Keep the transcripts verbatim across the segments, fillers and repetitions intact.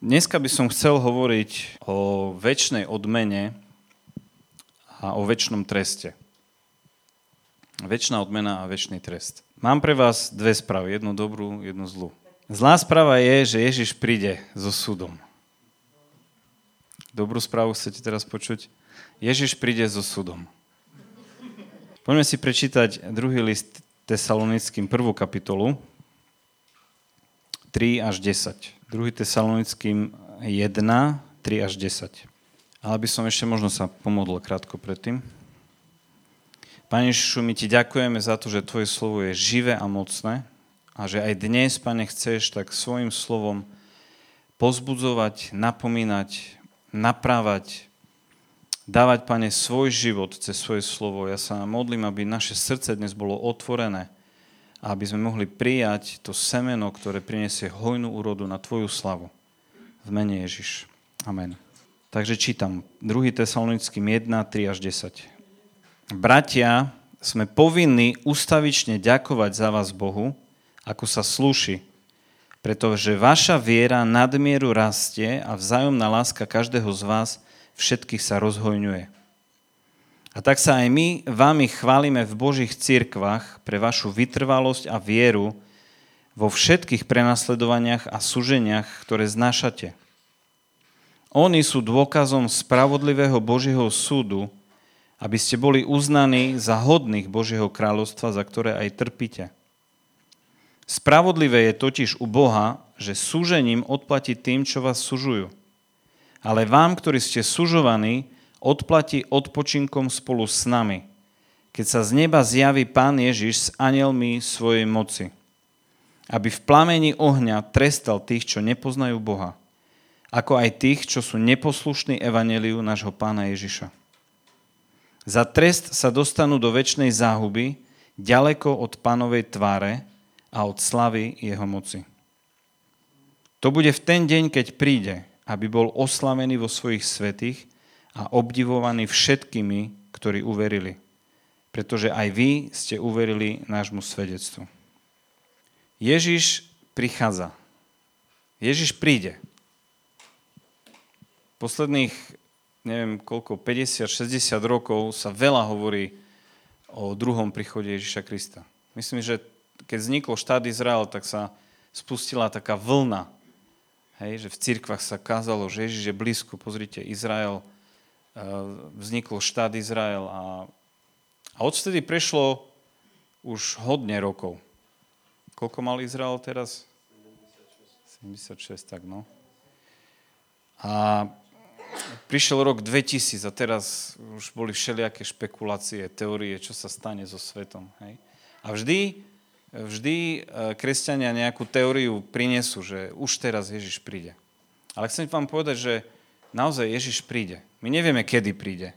Dneska by som chcel hovoriť o večnej odmene a o večnom treste. Večná odmena a večný trest. Mám pre vás dve správy, jednu dobrú, jednu zlú. Zlá správa je, že Ježiš príde so súdom. Dobrú správu chcete teraz počuť? Ježiš príde so súdom. Poďme si prečítať druhý list Tesalonickým, prvú kapitolu, tri až desať. druhý Tesalonickým jeden, tri až desať. Ale by som ešte možno sa pomodlil krátko predtým. Pane Ježišu, my ti ďakujeme za to, že tvoje slovo je živé a mocné a že aj dnes, Pane, chceš tak svojim slovom pozbudzovať, napomínať, naprávať, dávať, Pane, svoj život cez svoje slovo. Ja sa modlím, aby naše srdce dnes bolo otvorené a aby sme mohli prijať to semeno, ktoré prinesie hojnú úrodu na tvoju slavu. V mene Ježiš. Amen. Takže čítam druhý Tesalonickým jeden, tri až desať. Bratia, sme povinní ustavične ďakovať za vás Bohu, ako sa slúši, pretože vaša viera nadmieru rastie a vzájomná láska každého z vás všetkých sa rozhojňuje. A tak sa aj my vami chválime v Božích cirkvách pre vašu vytrvalosť a vieru vo všetkých prenasledovaniach a súženiach, ktoré znášate. Oni sú dôkazom spravodlivého Božieho súdu, aby ste boli uznaní za hodných Božieho kráľovstva, za ktoré aj trpíte. Spravodlivé je totiž u Boha, že súžením odplatí tým, čo vás sužujú. Ale vám, ktorí ste sužovaní, odplatí odpočinkom spolu s nami, keď sa z neba zjaví Pán Ježiš s anjelmi svojej moci, aby v plameni ohňa trestal tých, čo nepoznajú Boha, ako aj tých, čo sú neposlušní evanjeliu nášho Pána Ježiša. Za trest sa dostanú do večnej záhuby, ďaleko od Pánovej tváre a od slavy jeho moci. To bude v ten deň, keď príde, aby bol oslavený vo svojich svätých a obdivovaní všetkými, ktorí uverili. Pretože aj vy ste uverili nášmu svedectvu. Ježiš prichádza. Ježiš príde. Posledných, neviem koľko, päťdesiat šesťdesiat rokov sa veľa hovorí o druhom príchode Ježiša Krista. Myslím, že keď vznikol štát Izrael, tak sa spustila taká vlna, hej, že v cirkvách sa kázalo, že Ježiš je blízko. Pozrite, Izrael, vznikol štát Izrael a, a odvtedy prešlo už hodne rokov. Koľko mal Izrael teraz? sedemdesiatšesť, tak no. A prišiel rok dvetisíc a teraz už boli všelijaké špekulácie, teórie, čo sa stane so svetom. Hej? A vždy, vždy kresťania nejakú teóriu prinesú, že už teraz Ježiš príde. Ale chcem vám povedať, že naozaj Ježiš príde. My nevieme, kedy príde.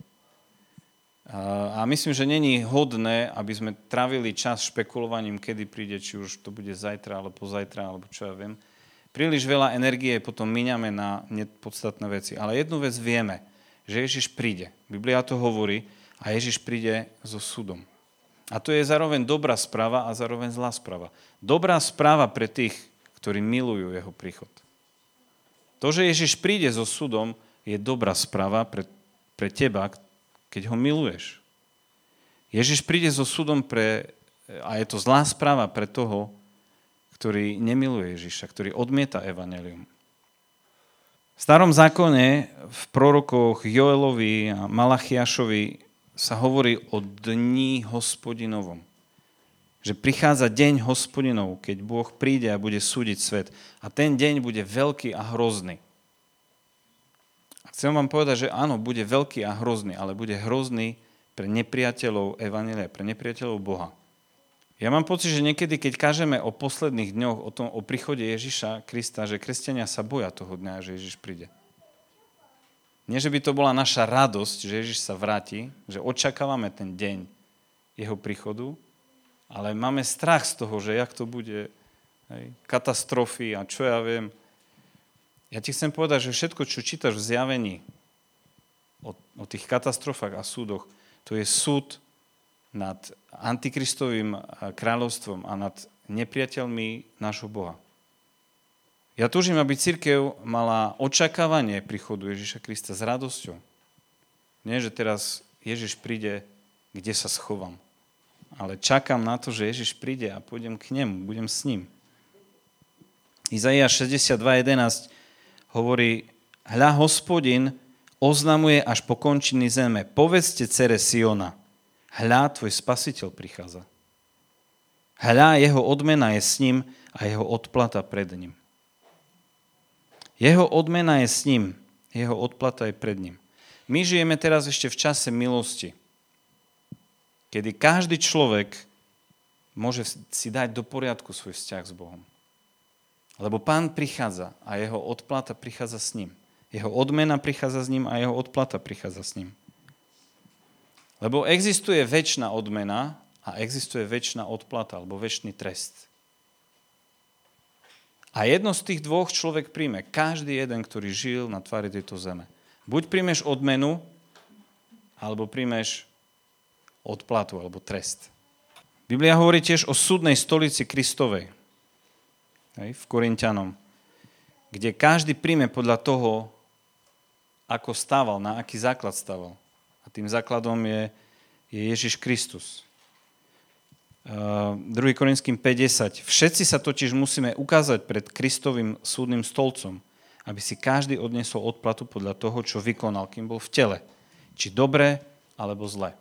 A myslím, že není hodné, aby sme trávili čas špekulovaním, kedy príde, či už to bude zajtra, alebo pozajtra, alebo čo ja viem. Príliš veľa energie potom míňame na nepodstatné veci. Ale jednu vec vieme, že Ježiš príde. Biblia to hovorí a Ježiš príde so súdom. A to je zároveň dobrá správa a zároveň zlá správa. Dobrá správa pre tých, ktorí milujú jeho príchod. To, že Ježiš príde so súdom, je dobrá správa pre, pre teba, keď ho miluješ. Ježiš príde so súdom pre, a je to zlá správa pre toho, ktorý nemiluje Ježiša, ktorý odmieta evanjelium. V starom zákone v prorokoch Joelovi a Malachiašovi sa hovorí o dni Hospodinovom. Že prichádza deň Hospodinov, keď Boh príde a bude súdiť svet. A ten deň bude veľký a hrozný. Chcem vám povedať, že áno, bude veľký a hrozný, ale bude hrozný pre nepriateľov evanjelia, pre nepriateľov Boha. Ja mám pocit, že niekedy, keď kážeme o posledných dňoch, o tom, o príchode Ježiša Krista, že kresťania sa boja toho dňa, že Ježiš príde. Nie, že by to bola naša radosť, že Ježiš sa vráti, že očakávame ten deň jeho príchodu, ale máme strach z toho, že jak to bude, hej, katastrofy a čo ja viem. Ja ti chcem povedať, že všetko, čo čítaš v zjavení o, o tých katastrofách a súdoch, to je súd nad antikristovým kráľovstvom a nad nepriateľmi nášho Boha. Ja túžim, aby cirkev mala očakávanie príchodu Ježiša Krista s radosťou. Nie, že teraz Ježiš príde, kde sa schovám. Ale čakám na to, že Ježiš príde a pôjdem k nemu, budem s ním. Izaiáš šesťdesiatdva jedenásť hovorí: Hľa, Hospodin oznamuje až po končiny zeme. Povedzte dcere Siona, hľa, tvoj spasiteľ prichádza. Hľa, jeho odmena je s ním a jeho odplata pred ním. Jeho odmena je s ním, jeho odplata je pred ním. My žijeme teraz ešte v čase milosti, kedy každý človek môže si dať do poriadku svoj vzťah s Bohom. Lebo Pán prichádza a jeho odplata prichádza s ním. Jeho odmena prichádza s ním a jeho odplata prichádza s ním. Lebo existuje večná odmena a existuje večná odplata alebo večný trest. A jedno z tých dvoch človek príjme. Každý jeden, ktorý žil na tvári tejto zeme. Buď príjmeš odmenu, alebo príjmeš odplatu alebo trest. Biblia hovorí tiež o súdnej stolici Kristovej. Hej, v Korinťanom. Kde každý príjme podľa toho, ako stával, na aký základ stával. A tým základom je, je Ježiš Kristus. Uh, druhý Korinským päť desať. Všetci sa totiž musíme ukázať pred Kristovým súdnym stolcom, aby si každý odniesol odplatu podľa toho, čo vykonal, kým bol v tele. Či dobre, alebo zle.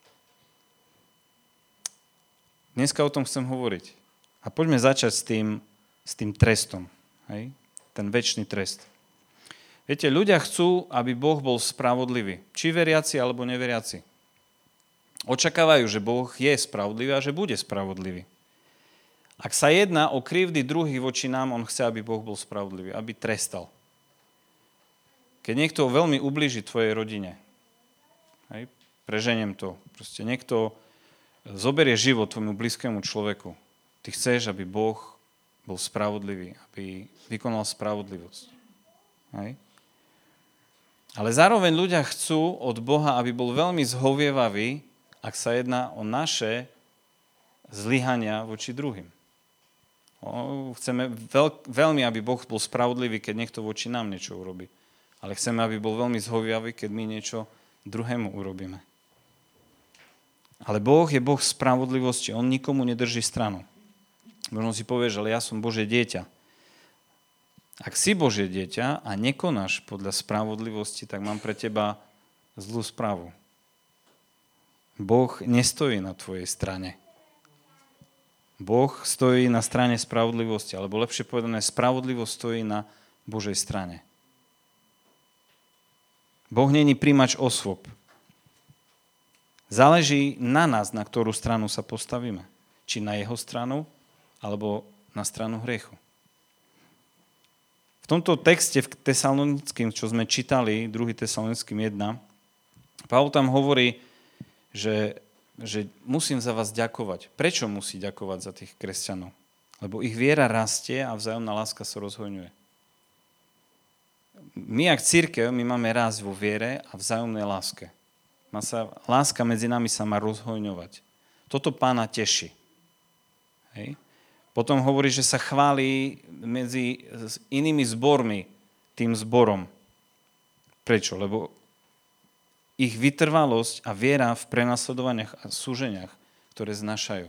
Dneska o tom chcem hovoriť. A poďme začať s tým, s tým trestom. Hej? Ten večný trest. Viete, ľudia chcú, aby Boh bol spravodlivý. Či veriaci, alebo neveriaci. Očakávajú, že Boh je spravodlivý a že bude spravodlivý. Ak sa jedná o krivdy druhých voči nám, on chce, aby Boh bol spravodlivý, aby trestal. Keď niekto veľmi ublíži tvojej rodine, hej, preženiem to, proste niekto zoberie život tvojmu blízkému človeku, ty chceš, aby Boh bol spravodlivý, aby vykonal spravodlivosť. Hej. Ale zároveň ľudia chcú od Boha, aby bol veľmi zhovievavý, ak sa jedná o naše zlyhania voči druhým. O, chceme veľ, veľmi, aby Boh bol spravodlivý, keď niekto voči nám niečo urobí. Ale chceme, aby bol veľmi zhovievavý, keď my niečo druhému urobíme. Ale Boh je Boh spravodlivosti. On nikomu nedrží stranu. Možno si povieš, ale ja som Božie dieťa. Ak si Božie dieťa a nekonáš podľa spravodlivosti, tak mám pre teba zlú správu. Boh nestojí na tvojej strane. Boh stojí na strane spravodlivosti, alebo lepšie povedané, spravodlivosť stojí na Božej strane. Boh není príjimač osôb. Záleží na nás, na ktorú stranu sa postavíme. Či na jeho stranu, alebo na stranu hriechu. V tomto texte v Tesalonickým, čo sme čítali, druhý Tesalonickým jeden, Pavol tam hovorí, že, že musím za vás ďakovať. Prečo musí ďakovať za tých kresťanov? Lebo ich viera rastie a vzájomná láska sa rozhojňuje. My, ako cirkev, my máme rásť vo viere a vzájomnej láske. Má sa, láska medzi nami sa má rozhojňovať. Toto Pána teší. Hej? Potom hovorí, že sa chváli medzi inými zbormi tým zborom. Prečo? Lebo ich vytrvalosť a viera v prenasledovaniach a súženiach, ktoré znašajú.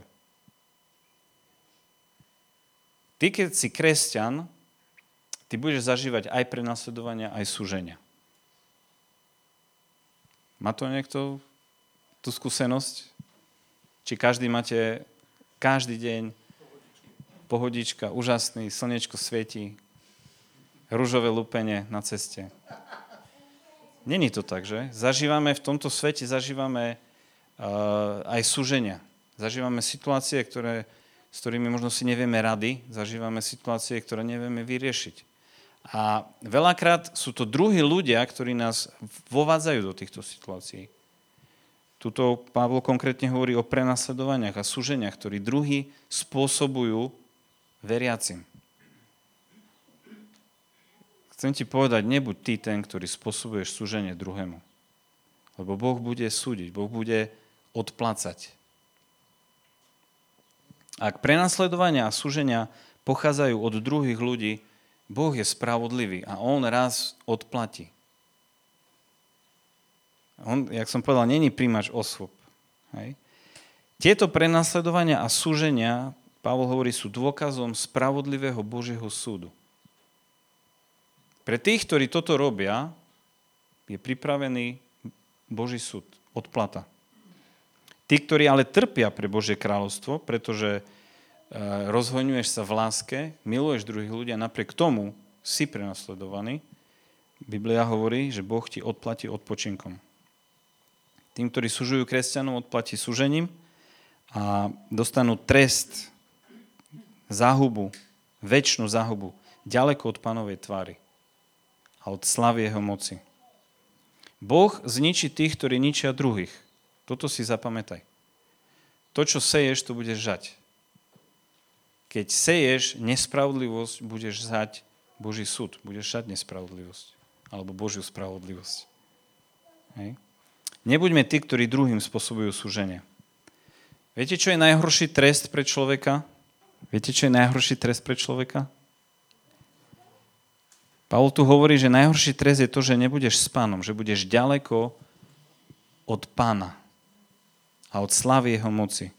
Ty, keď si kresťan, ty budeš zažívať aj prenasledovania, aj súženia. Má to niekto tú skúsenosť? Či každý máte každý deň pohodička, úžasný, slnečko svieti, ružové lúpenie na ceste. Není to tak, že? Zažívame v tomto svete, zažívame uh, aj súženia. Zažívame situácie, ktoré, s ktorými možno si nevieme rady, zažívame situácie, ktoré nevieme vyriešiť. A veľakrát sú to druhí ľudia, ktorí nás vovádzajú do týchto situácií. Tuto Pavol konkrétne hovorí o prenasledovaniach a súženiach, ktorí druhí spôsobujú veriacim. Chcem ti povedať, nebuď ty ten, ktorý spôsobuješ súženie druhému. Lebo Boh bude súdiť, Boh bude odplácať. Ak prenasledovania a súženia pochádzajú od druhých ľudí, Boh je spravodlivý a on raz odplatí. On, jak som povedal, není príjmač osôb. Hej. Tieto prenasledovania a súženia, Pavol hovorí, sú dôkazom spravodlivého Božieho súdu. Pre tých, ktorí toto robia, je pripravený Boží súd, odplata. Tí, ktorí ale trpia pre Božie kráľovstvo, pretože rozhoňuješ sa v láske, miluješ druhých ľudí a napriek tomu si prenasledovaný, Biblia hovorí, že Boh ti odplatí odpočinkom. Tým, ktorí sužujú kresťanov, odplatí súžením a dostanú trest, záhubu, večnú záhubu, ďaleko od Pánovej tvári a od slavy jeho moci. Boh zničí tých, ktorí ničia druhých. Toto si zapamätaj. To, čo seješ, to budeš žať. Keď seješ nespravodlivosť, budeš žať Boží súd. Budeš žať nespravodlivosť. Alebo Božiu spravodlivosť. Hej. Nebuďme tí, ktorí druhým spôsobujú súženie. Viete, čo je najhorší trest pre človeka? Viete, čo je najhorší trest pre človeka? Pavol tu hovorí, že najhorší trest je to, že nebudeš s Pánom, že budeš ďaleko od Pána a od slávy jeho moci.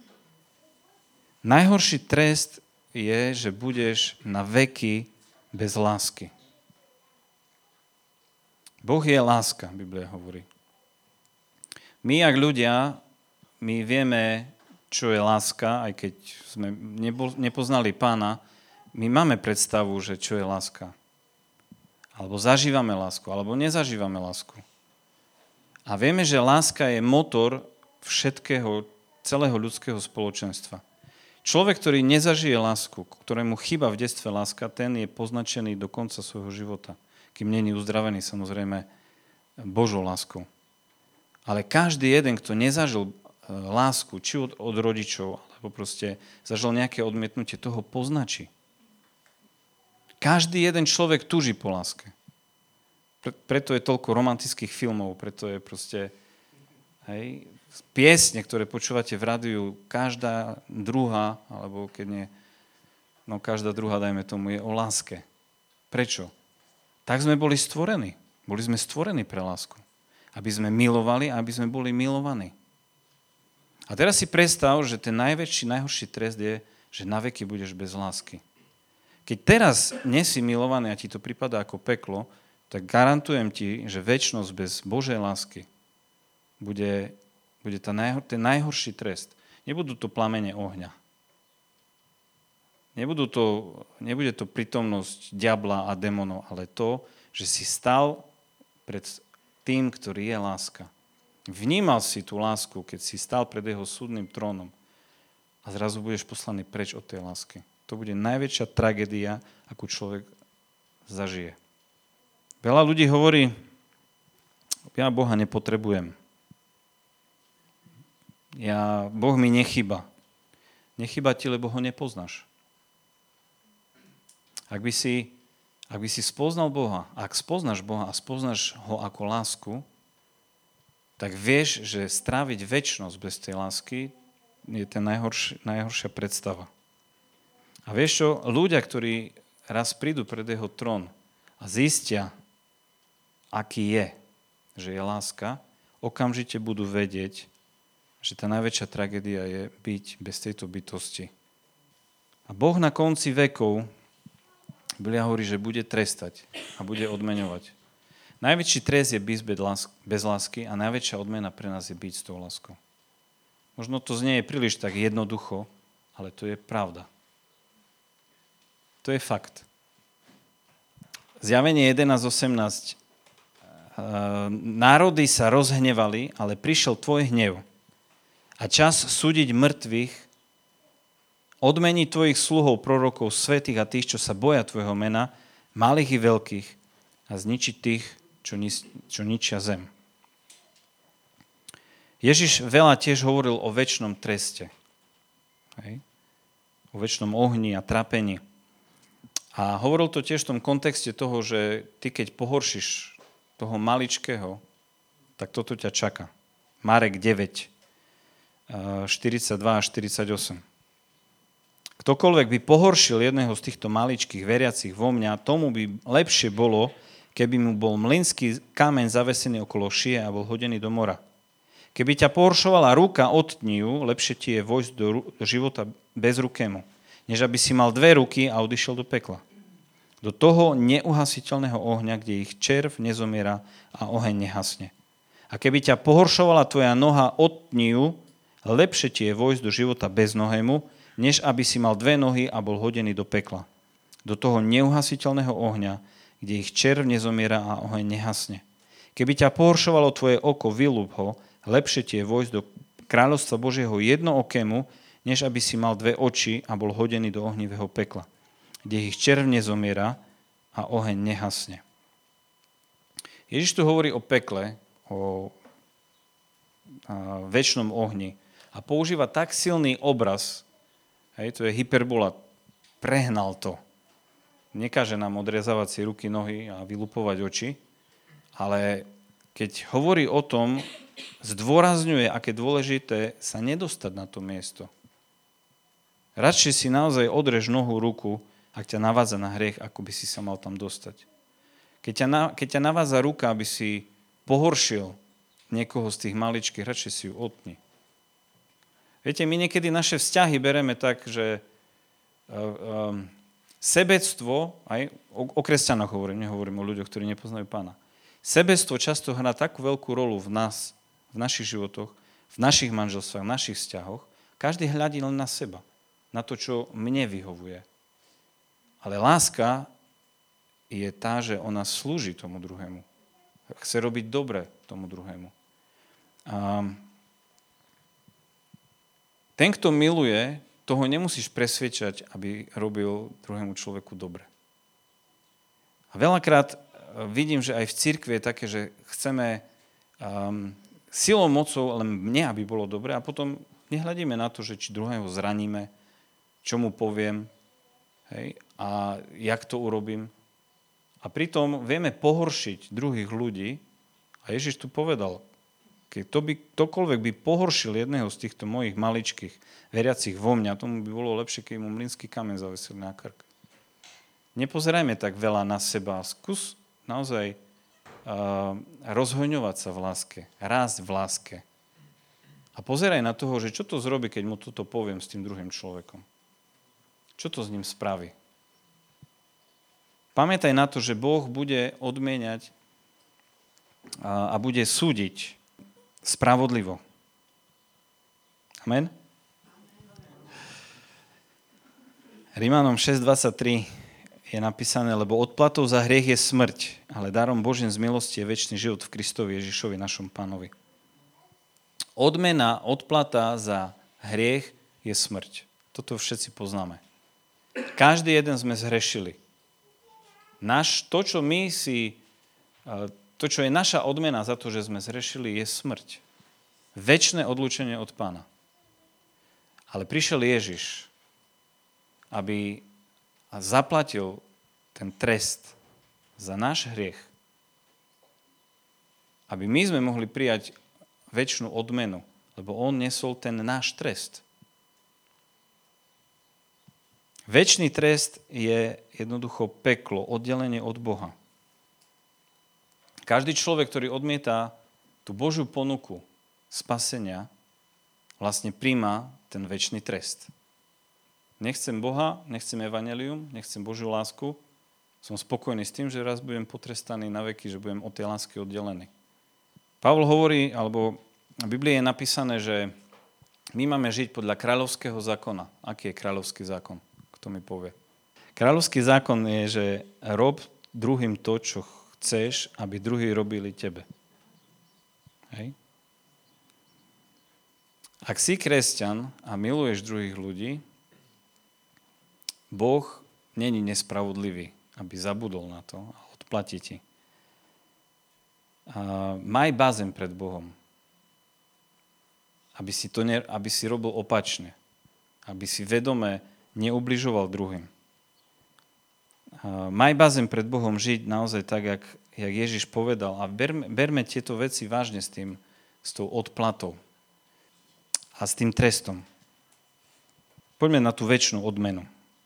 Najhorší trest je, že budeš na veky bez lásky. Boh je láska, Biblia hovorí. My, jak ľudia, my vieme, čo je láska, aj keď sme nepoznali Pána, my máme predstavu, že čo je láska. Alebo zažívame lásku, alebo nezažívame lásku. A vieme, že láska je motor všetkého, celého ľudského spoločenstva. Človek, ktorý nezažije lásku, ktorému chýba v detstve láska, ten je poznačený do konca svojho života. Kým nie je uzdravený, samozrejme, Božou láskou. Ale každý jeden, kto nezažil lásku, či od, od rodičov, alebo proste zažil nejaké odmietnutie, toho poznačí. Každý jeden človek túži po láske. Preto je toľko romantických filmov, preto je proste, hej, piesne, ktoré počúvate v rádiu, každá druhá, alebo keď nie, no každá druhá, dajme tomu, je o láske. Prečo? Tak sme boli stvorení. Boli sme stvorení pre lásku. Aby sme milovali a aby sme boli milovaní. A teraz si predstav, že ten najväčší, najhorší trest je, že na veky budeš bez lásky. Keď teraz nesi milovaný a ti to pripadá ako peklo, tak garantujem ti, že večnosť bez Božej lásky bude, bude tá najhor, ten najhorší trest. Nebudú to plamene ohňa. Nebudú to, nebude to prítomnosť diabla a démonov, ale to, že si stal pred tým, ktorý je láska. Vnímal si tú lásku, keď si stal pred jeho súdnym trónom a zrazu budeš poslaný preč od tej lásky. To bude najväčšia tragédia, akú človek zažije. Veľa ľudí hovorí, ja Boha nepotrebujem. Ja, Boh mi nechýba. Nechýba ti, lebo ho nepoznáš. Ak by si Ak by si spoznal Boha, ak spoznáš Boha a spoznáš ho ako lásku, tak vieš, že stráviť večnosť bez tej lásky je tá najhoršia, najhoršia predstava. A vieš čo? Ľudia, ktorí raz prídu pred jeho trón a zistia, aký je, že je láska, okamžite budú vedieť, že tá najväčšia tragédia je byť bez tejto bytosti. A Boh na konci vekov, Biblia hovorí, že bude trestať a bude odmeňovať. Najväčší trest je byť bez lásky a najväčšia odmena pre nás je byť s tou láskou. Možno to znie príliš tak jednoducho, ale to je pravda. To je fakt. Zjavenie jedenásť osemnásť. Národy sa rozhnevali, ale prišiel tvoj hnev a čas súdiť mŕtvych, odmeniť tvojich sluhov, prorokov, svätých a tých, čo sa boja tvojho mena, malých i veľkých, a zničiť tých, čo, nis- čo ničia zem. Ježiš veľa tiež hovoril o večnom treste. Hej? O večnom ohni a trápení. A hovoril to tiež v tom kontexte toho, že ty, keď pohoršíš toho maličkého, tak toto ťa čaká. Marek deväť, štyridsaťdva a štyridsaťosem. Ktokoľvek by pohoršil jedného z týchto maličkých veriacich vo mňa, tomu by lepšie bolo, keby mu bol mlynský kameň zavesený okolo šie a bol hodený do mora. Keby ťa pohoršovala ruka, odtni ju, lepšie ti je vojsť do, do života bezrukému, než aby si mal dve ruky a odišiel do pekla. Do toho neuhasiteľného ohňa, kde ich červ nezomiera a oheň nehasne. A keby ťa pohoršovala tvoja noha, odtni ju, lepšie ti je vojsť do života beznohému, než aby si mal dve nohy a bol hodený do pekla. Do toho neuhasiteľného ohňa, kde ich červ nezomiera a oheň nehasne. Keby ťa pohoršovalo tvoje oko, vylúb ho, lepšie ti je vojsť do kráľovstva Božieho jednookému, než aby si mal dve oči a bol hodený do ohnivého pekla, kde ich červ nezomiera a oheň nehasne. Ježiš tu hovorí o pekle, o večnom ohni a používa tak silný obraz, hej, to je hyperbola, prehnal to. Nekáže nám odrezávať si ruky, nohy a vylupovať oči, ale keď hovorí o tom, zdôrazňuje, aké dôležité sa nedostať na to miesto. Radšej si naozaj odrež nohu, ruku, ak ťa navádza na hriech, ako by si sa mal tam dostať. Keď ťa, na, keď ťa navádza ruka, aby si pohoršil niekoho z tých maličkých, radšej si ju otni. Viete, my niekedy naše vzťahy bereme tak, že uh, um, sebectvo, aj o, o kresťanoch hovorím, nehovorím o ľuďoch, ktorí nepoznajú Pána. Sebectvo často hrá takú veľkú rolu v nás, v našich životoch, v našich manželstvách, v našich vzťahoch. Každý hľadí len na seba, na to, čo mne vyhovuje. Ale láska je tá, že ona slúži tomu druhému. Chce robiť dobre tomu druhému. A ten, kto miluje, toho nemusíš presviečať, aby robil druhému človeku dobre. A veľakrát vidím, že aj v cirkvi je také, že chceme um, silou, mocou len mne, aby bolo dobre a potom nehľadíme na to, že či druhého zraníme, čo mu poviem, hej, a jak to urobím. A pritom vieme pohoršiť druhých ľudí a Ježiš tu povedal, keď to by, ktokoľvek by pohoršil jedného z týchto mojich maličkých veriacich vo mňa, tomu by bolo lepšie, keď mu mlynský kameň zavesil na krk. Nepozerajme tak veľa na seba. Skús naozaj uh, rozhoňovať sa v láske, rásť v láske. A pozeraj na toho, že čo to zrobí, keď mu toto poviem s tým druhým človekom. Čo to s ním spraví? Pamätaj na to, že Boh bude odmieniať a, a bude súdiť spravodlivo. Amen? Rimanom šesť dvadsaťtri je napísané, lebo odplatou za hriech je smrť, ale darom Božím z milosti je večný život v Kristovi Ježišovi, našom Pánovi. Odmena, odplata za hriech je smrť. Toto všetci poznáme. Každý jeden sme zhrešili. Naš, to, čo my si, to, čo je naša odmena za to, že sme zhrešili, je smrť. Večné odlúčenie od Pána. Ale prišiel Ježiš, aby zaplatil ten trest za náš hriech. Aby my sme mohli prijať večnú odmenu, lebo on nesol ten náš trest. Večný trest je jednoducho peklo, oddelenie od Boha. Každý človek, ktorý odmieta tú Božiu ponuku spasenia, vlastne príjma ten večný trest. Nechcem Boha, nechcem evanjelium, nechcem Božiu lásku, som spokojný s tým, že raz budem potrestaný na veky, že budem od tej lásky oddelený. Pavol hovorí, alebo v Biblii je napísané, že my máme žiť podľa kráľovského zákona. Aký je kráľovský zákon? Kto mi povie? Kráľovský zákon je, že rob druhým to, čo chceš, aby druhí robili tebe. Hej? Ak si kresťan a miluješ druhých ľudí, Boh není nespravodlivý, aby zabudol na to a odplatí ti. A maj bázem pred Bohom, aby si, to ne, aby si robil opačne, aby si vedome neubližoval druhým. A maj bázem pred Bohom žiť naozaj tak, jak, jak Ježiš povedal a berme, berme tieto veci vážne s tým, s tou odplatou a s tým trestom. Poďme na tú večnú odmenu.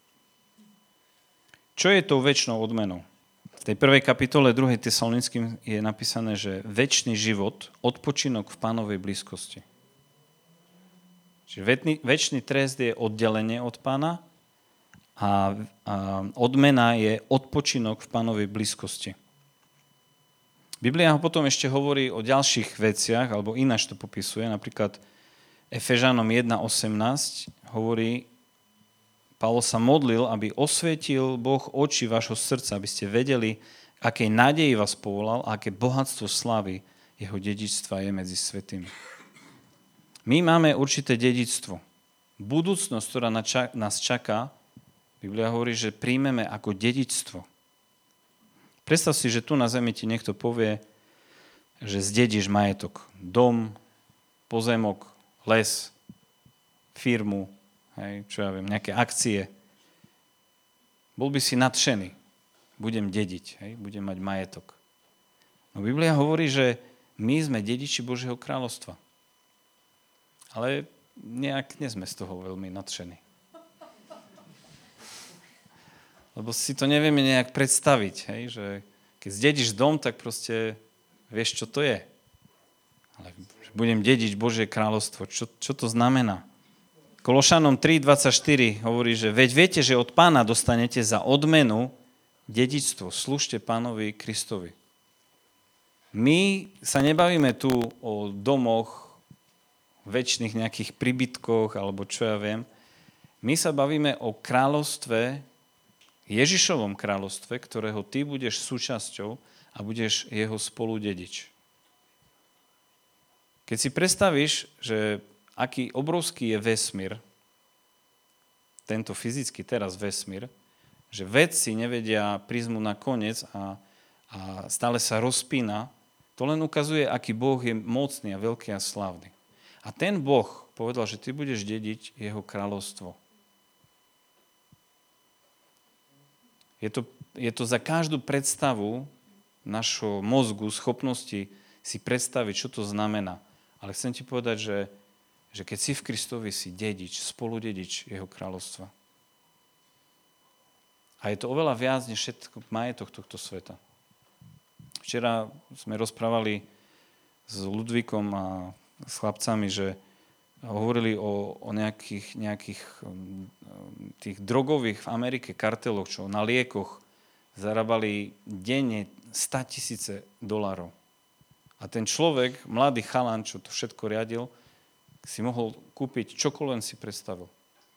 Čo je tou večnou odmenou? V tej prvej kapitole druhej Tesalonickým je napísané, že večný život, odpočinok v Pánovej blízkosti. Čiže večný, večný trest je oddelenie od Pána a, a odmena je odpočinok v Pánovej blízkosti. Biblia ho potom ešte hovorí o ďalších veciach, alebo ináč to popisuje. Napríklad Efežanom jedna osemnásť hovorí, Pavol sa modlil, aby osvietil Boh oči vašho srdca, aby ste vedeli, akej nádeji vás povolal a aké bohatstvo slávy jeho dedičstva je medzi svätými. My máme určité dedičstvo. Budúcnosť, ktorá nás čaká, Biblia hovorí, že príjmeme ako dedičstvo. Predstav si, že tu na zemi ti niekto povie, že zdedíš majetok. Dom, pozemok, les, firmu, hej, čo ja viem, nejaké akcie. Bol by si nadšený. Budem dediť, hej, budem mať majetok. No Biblia hovorí, že my sme dediči Božieho kráľovstva. Ale nejak nie sme z toho veľmi nadšení. Lebo si to nevieme nejak predstaviť, hej, že keď zdedíš dom, tak proste vieš, čo to je. Ale budem dediť Božie kráľovstvo. Čo, čo to znamená? Kološanom tri dvadsaťštyri hovorí, že veď viete, že od Pána dostanete za odmenu dedičstvo. Slúžte Pánovi Kristovi. My sa nebavíme tu o domoch, večných nejakých príbytkoch, alebo čo ja viem. My sa bavíme o kráľovstve, Ježišovom kráľovstve, ktorého ty budeš súčasťou a budeš jeho spoludedič. Keď si predstavíš, že aký obrovský je vesmír, tento fyzický teraz vesmír, že vedci nevedia prísť mu na koniec a, a stále sa rozpína, to len ukazuje, aký Boh je mocný a veľký a slávny. A ten Boh povedal, že ty budeš dediť jeho kráľovstvo. Je to, je to za každú predstavu našho mozgu, schopnosti si predstaviť, čo to znamená. Ale chcem ti povedať, že, že keď si v Kristovi, si dedič, spoludedič jeho kráľovstva. A je to oveľa viac než všetko majetok tohto sveta. Včera sme rozprávali s Ludvíkom a s chlapcami, že hovorili o, o nejakých, nejakých tých drogových v Amerike karteloch, čo na liekoch zarábali denne státisíce dolárov. A ten človek, mladý chalan, čo to všetko riadil, si mohol kúpiť čokoľvek si predstavil.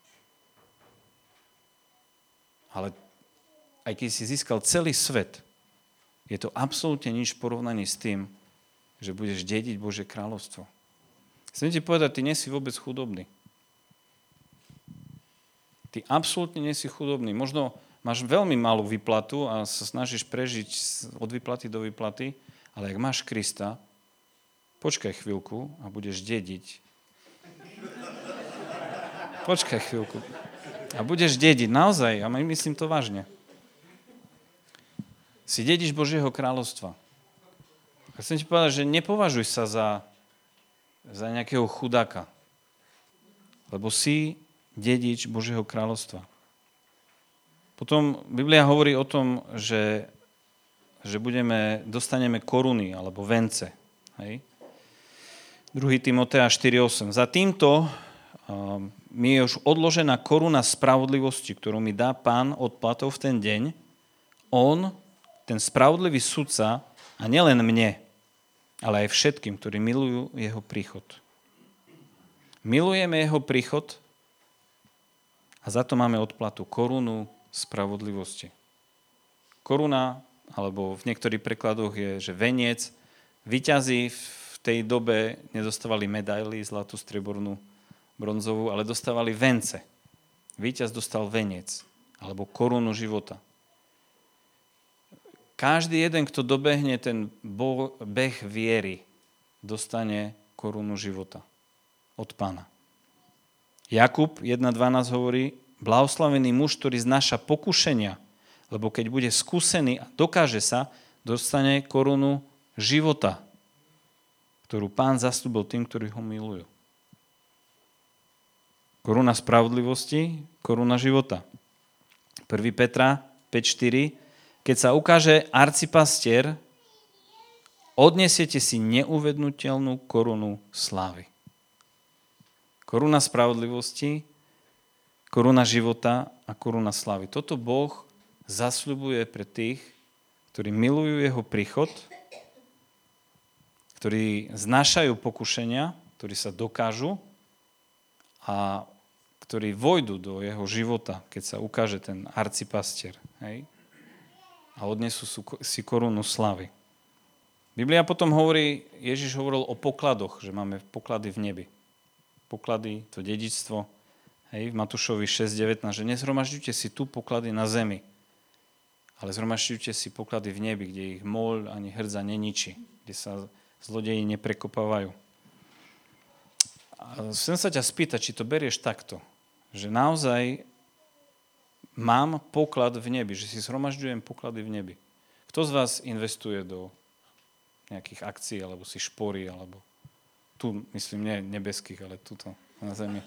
Ale aj keď si získal celý svet, je to absolútne nič v porovnaní s tým, že budeš dediť Božie kráľovstvo. Chcem ti povedať, ty nie si vôbec chudobný. Ty absolútne nie si chudobný. Možno máš veľmi malú výplatu a sa snažíš prežiť od výplaty do výplaty, ale ak máš Krista, počkaj chvíľku a budeš dediť. Počkaj chvíľku. A budeš dediť, naozaj, a myslím to vážne. Si dedič Božieho kráľovstva. A chcem ti povedať, že nepovažuj sa za za nejakého chudáka. Lebo si dedič Božieho kráľovstva. Potom Biblia hovorí o tom, že, že budeme, dostaneme koruny alebo vence. Hej? druhý Timoteáš štyri osem. Za týmto um, mi je už odložená koruna spravodlivosti, ktorú mi dá Pán odplatou v ten deň. On, ten spravodlivý sudca, a nielen mne, ale aj všetkým, ktorí milujú jeho príchod. Milujeme jeho príchod a za to máme odplatu korunu spravodlivosti. Koruna, alebo v niektorých prekladoch je, že veniec. Víťazi v tej dobe nedostávali medaily, zlatú, striebornú, bronzovú, ale dostávali vence. Víťaz dostal veniec, alebo korunu života. Každý jeden, kto dobehne ten beh viery, dostane korunu života od Pána. Jakub jedna dvanásť hovorí, blahoslavený muž, ktorý znáša pokušenia, lebo keď bude skúsený a dokáže sa, dostane korunu života, ktorú Pán zasľúbil tým, ktorí ho milujú. Koruna spravodlivosti, koruna života. prvá Petra päť štyri. Keď sa ukáže arcipastier, odnesiete si neuvednutelnú korunu slávy. Koruna spravodlivosti, koruna života a koruna slávy. Toto Boh zasľubuje pre tých, ktorí milujú jeho príchod, ktorí znášajú pokušenia, ktorí sa dokážu a ktorí vojdu do jeho života, keď sa ukáže ten arcipastier. Hej? A odnesú si korunu slavy. Biblia potom hovorí, Ježiš hovoril o pokladoch, že máme poklady v nebi. Poklady, to dedičstvo. Hej, v Matúšovi šesť devätnásť, že nezhromažďujte si tu poklady na zemi, ale zhromažďujte si poklady v nebi, kde ich moľ ani hrdza neničí, kde sa zlodeji neprekopávajú. A chcem sa ťa spýtať, či to berieš takto, že naozaj mám poklad v nebi, že si zhromažďujem poklady v nebi. Kto z vás investuje do nejakých akcií, alebo si šporí, alebo tu, myslím, nie nebeských, ale tuto na zemi.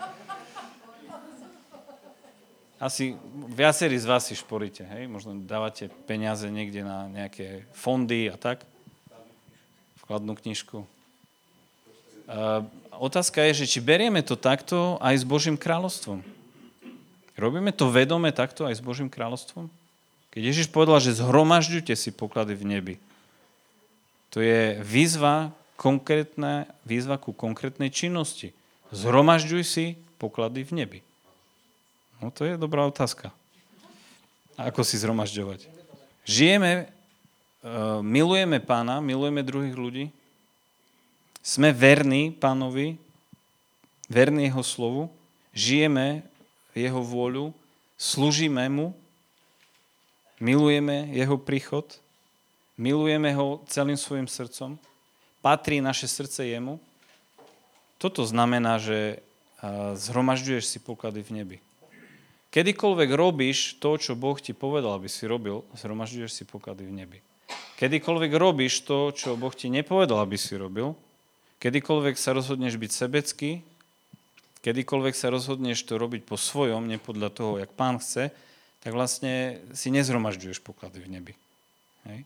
Asi viacerí z vás si šporíte, hej? Možno dávate peniaze niekde na nejaké fondy a tak. Vkladnú knižku. Uh, otázka je, že či berieme to takto aj s Božím kráľovstvom. Robíme to vedome takto aj s Božím kráľovstvom? Keď Ježiš povedal, že zhromažďujte si poklady v nebi, to je výzva, konkrétna výzva ku konkrétnej činnosti. Zhromažďuj si poklady v nebi. No to je dobrá otázka. A ako si zhromažďovať? Žijeme, uh, milujeme Pána, milujeme druhých ľudí, sme verní Pánovi, verní jeho slovu, žijeme jeho vôľu, slúžime mu, milujeme jeho príchod, milujeme ho celým svojim srdcom, patrí naše srdce jemu. Toto znamená, že zhromažďuješ si poklady v nebi. Kedykoľvek robíš to, čo Boh ti povedal, aby si robil, zhromažďuješ si poklady v nebi. Kedykoľvek robíš to, čo Boh ti nepovedal, aby si robil, kedykoľvek sa rozhodneš byť sebecký, kedykoľvek sa rozhodneš to robiť po svojom, nie podľa toho, jak Pán chce, tak vlastne si nezhromažďuješ poklady v nebi. Hej?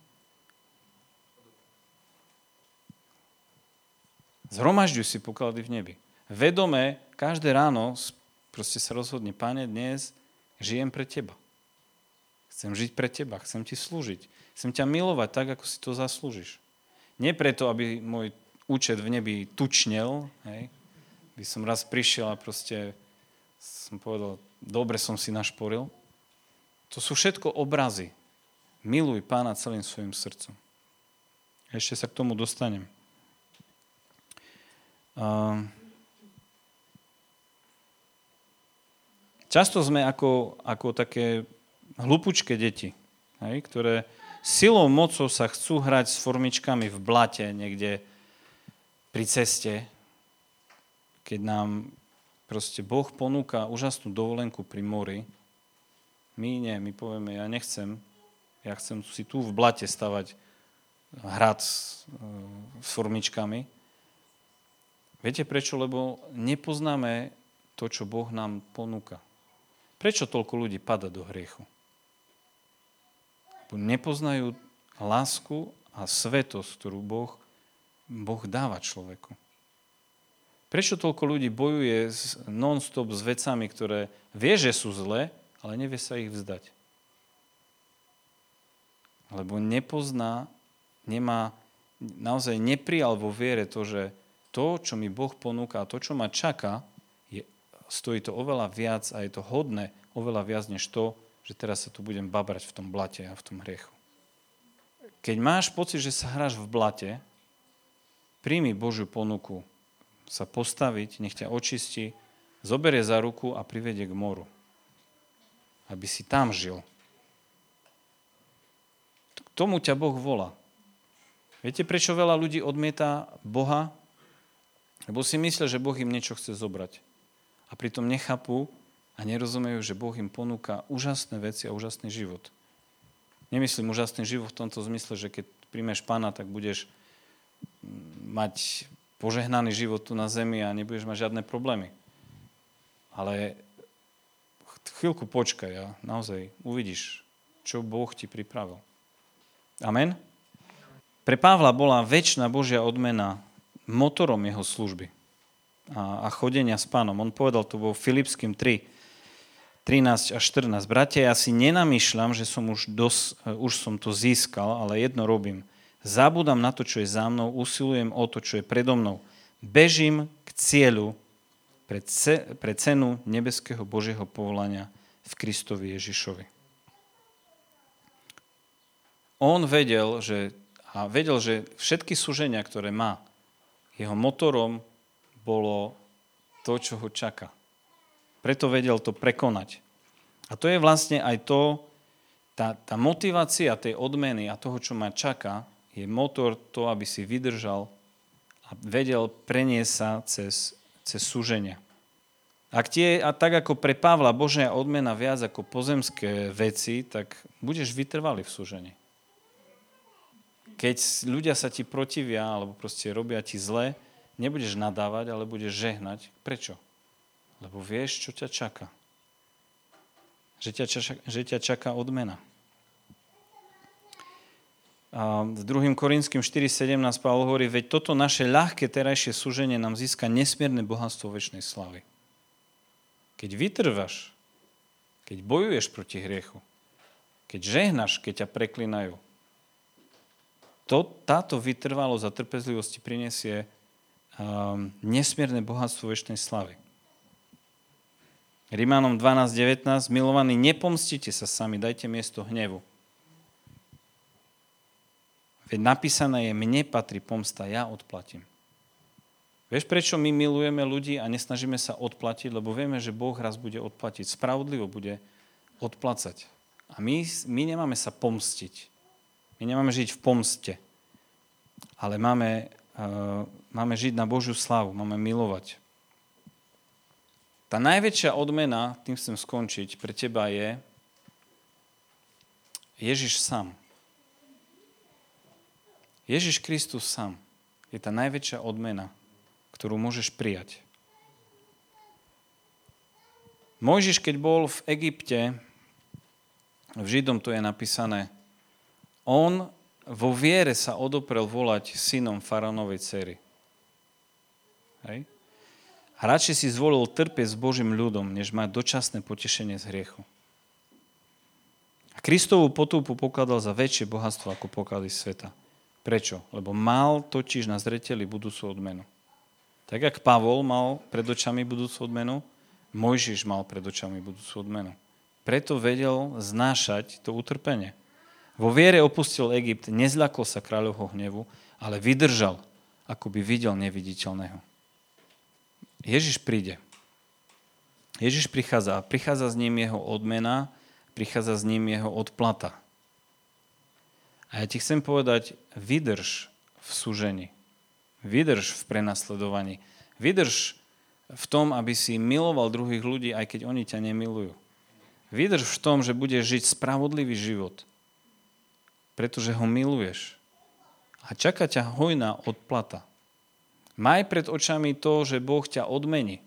Zhromažďuj si poklady v nebi. Vedome, každé ráno proste sa rozhodne, Pane, dnes žijem pre teba. Chcem žiť pre teba, chcem ti slúžiť. Chcem ťa milovať tak, ako si to zaslúžiš. Nie preto, aby môj účet v nebi tučnel, hej, by som raz prišiel a proste som povedal, dobre som si našporil. To sú všetko obrazy. Miluj Pána celým svojim srdcom. Ešte sa k tomu dostanem. Uh, často sme ako, ako také hlupučké deti, hej, ktoré silou, mocou sa chcú hrať s formičkami v blate niekde pri ceste, keď nám proste Boh ponúka úžasnú dovolenku pri mori. My nie, my povieme, ja nechcem, ja chcem si tu v blate stavať hrad s, s formičkami. Viete prečo? Lebo nepoznáme to, čo Boh nám ponúka. Prečo toľko ľudí pada do hriechu? Lebo nepoznajú lásku a svetosť, ktorú Boh, boh dáva človeku. Prečo toľko ľudí bojuje non-stop s vecami, ktoré vie, že sú zlé, ale nevie sa ich vzdať? Lebo nepozná, nemá, naozaj neprijal vo viere to, že to, čo mi Boh ponúka a to, čo ma čaká, je, stojí to oveľa viac a je to hodné oveľa viac než to, že teraz sa tu budem babrať v tom blate a v tom hriechu. Keď máš pocit, že sa hráš v blate, príjmi Božiu ponuku sa postaviť, nech ťa očistí, zoberie za ruku a privedie k moru. Aby si tam žil. K tomu ťa Boh volá. Viete, prečo veľa ľudí odmieta Boha? Lebo si myslia, že Boh im niečo chce zobrať. A pritom nechápu a nerozumejú, že Boh im ponúka úžasné veci a úžasný život. Nemyslím úžasný život v tomto zmysle, že keď príjmeš Pána, tak budeš mať požehnaný život tu na zemi a nebudeš mať žiadne problémy. ale chvíľku počkaj a naozaj uvidíš, čo Boh ti pripravil. Amen? Pre Pavla bola večná Božia odmena motorom jeho služby a, a chodenia s Pánom. On povedal to vo Filipským tri, trinásť a štrnásť. Bratia, ja si nenamýšľam, že som už, dos, už som to získal, ale jedno robím. Zabúdam na to, čo je za mnou, usilujem o to, čo je predo mnou. Bežím k cieľu pre, ce, pre cenu nebeského Božieho povolania v Kristovi Ježišovi. On vedel, že, a vedel, že všetky súženia, ktoré má, jeho motorom bolo to, čo ho čaká. Preto vedel to prekonať. A to je vlastne aj to, tá, tá motivácia tej odmeny a toho, čo ma čaká, je motor to, aby si vydržal a vedel preniesť sa cez, cez súženia. Ak tie, a tak ako pre Pavla Božia odmena viac ako pozemské veci, tak budeš vytrvalý v súžení. Keď ľudia sa ti protivia, alebo proste robia ti zle, nebudeš nadávať, ale budeš žehnať. Prečo? Lebo vieš, čo ťa čaká. Že ťa, že ťa čaká odmena. A v druhým Korinským štyri sedemnásť Pavol hovorí, veď toto naše ľahké terajšie súženie nám získa nesmierne bohatstvo večnej slavy. Keď vytrváš, keď bojuješ proti hriechu, keď žehnaš, keď ťa preklinajú, to, táto vytrvalosť a trpezlivosť ti prinesie um, nesmierne bohatstvo večnej slavy. Rimánom dvanásť devätnásť, milovaní, nepomstite sa sami, dajte miesto hnevu. Veď napísané je, mne patrí pomsta, ja odplatím. Vieš, prečo my milujeme ľudí a nesnažíme sa odplatiť? Lebo vieme, že Boh raz bude odplatiť. Spravodlivo bude odplacať. A my, my nemáme sa pomstiť. My nemáme žiť v pomste. Ale máme, uh, máme žiť na Božiu slávu. Máme milovať. Tá najväčšia odmena, tým chcem skončiť, pre teba je Ježiš sám. Ježiš Kristus sám je tá najväčšia odmena, ktorú môžeš prijať. Mojžiš, keď bol v Egypte, v Židom to je napísané, on vo viere sa odoprel volať synom faraónovej dcery. Hej? A radšej si zvolil trpieť s Božím ľudom, než mať dočasné potešenie z hriechu. A Kristovú potúpu pokladal za väčšie bohatstvo ako poklady sveta. Prečo? Lebo mal totiž na zreteli budúcu odmenu. Tak, jak Pavol mal pred očami budúcu odmenu, Mojžiš mal pred očami budúcu odmenu. Preto vedel znášať to utrpenie. Vo viere opustil Egypt, nezľakol sa kráľovho hnevu, ale vydržal, ako by videl neviditeľného. Ježiš príde. Ježiš prichádza a prichádza s ním jeho odmena, prichádza s ním jeho odplata. A ja ti chcem povedať, vydrž v súžení. Vydrž v prenasledovaní. Vydrž v tom, aby si miloval druhých ľudí, aj keď oni ťa nemilujú. Vydrž v tom, že budeš žiť spravodlivý život, pretože ho miluješ. A čaká ťa hojná odplata. Maj pred očami to, že Boh ťa odmení.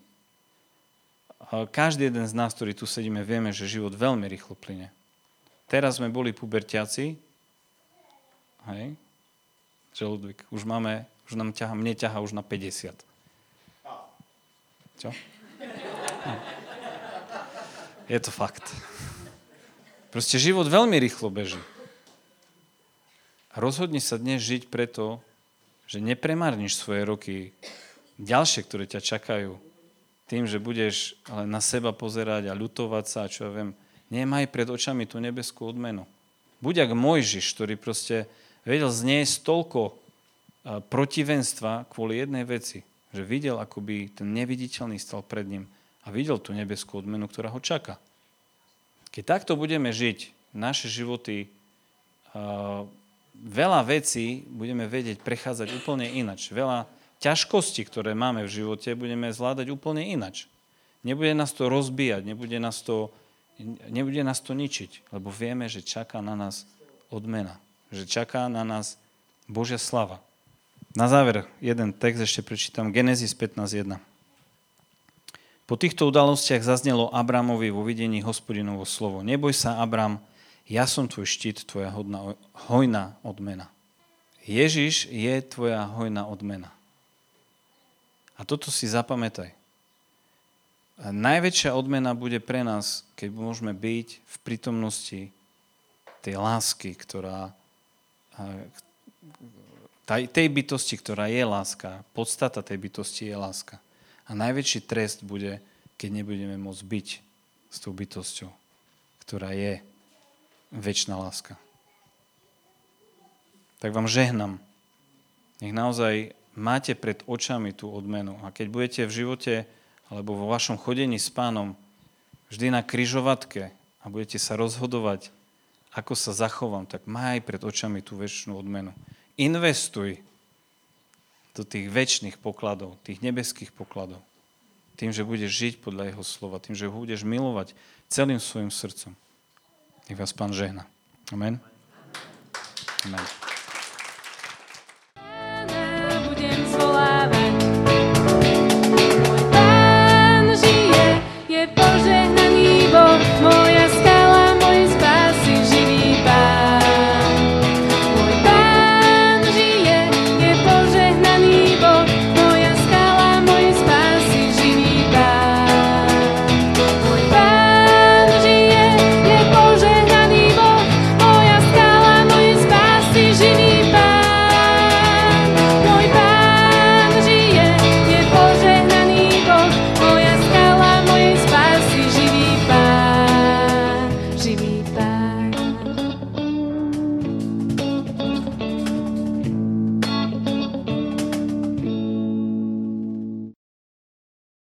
Každý jeden z nás, ktorí tu sedíme, vieme, že život veľmi rýchlo plyne. Teraz sme boli pubertiaci, hej, že Ludvík, už máme, už nám ťaha, mne ťaha už na päťdesiat. Čo? Je to fakt. Proste život veľmi rýchlo beží. A rozhodni sa dnes žiť preto, že nepremárniš svoje roky ďalšie, ktoré ťa čakajú, tým, že budeš ale na seba pozerať a ľutovať sa, čo ja viem. Nemaj pred očami tú nebeskú odmenu. Buď jak Mojžiš, ktorý proste vedel zniesť toľko protivenstva kvôli jednej veci, že videl, ako by ten neviditeľný stal pred ním a videl tú nebeskú odmenu, ktorá ho čaká. Keď takto budeme žiť naše životy, veľa vecí budeme vedieť prechádzať úplne inač. Veľa ťažkostí, ktoré máme v živote, budeme zvládať úplne inač. Nebude nás to rozbíjať, nebude nás to, nebude nás to ničiť, lebo vieme, že čaká na nás odmena. Že čaká na nás Božia slava. Na záver jeden text ešte prečítam. Genesis pätnásť jedna. Po týchto udalostiach zaznelo Abramovi vo videní Hospodinovo slovo. Neboj sa, Abram, ja som tvoj štít, tvoja hodná, hojná odmena. Ježiš je tvoja hojná odmena. A toto si zapamätaj. A najväčšia odmena bude pre nás, keď môžeme byť v prítomnosti tej lásky, ktorá, tej bytosti, ktorá je láska. Podstata tej bytosti je láska. A najväčší trest bude, keď nebudeme môcť byť s tou bytosťou, ktorá je večná láska. Tak vám žehnám. Nech naozaj máte pred očami tú odmenu. A keď budete v živote alebo vo vašom chodení s Pánom vždy na križovatke a budete sa rozhodovať, ako sa zachovám, tak maj pred očami tú večnú odmenu. Investuj do tých večných pokladov, tých nebeských pokladov. Tým, že budeš žiť podľa jeho slova, tým, že ho budeš milovať celým svojim srdcom. Nech vás Pán žehna. Amen. Amen.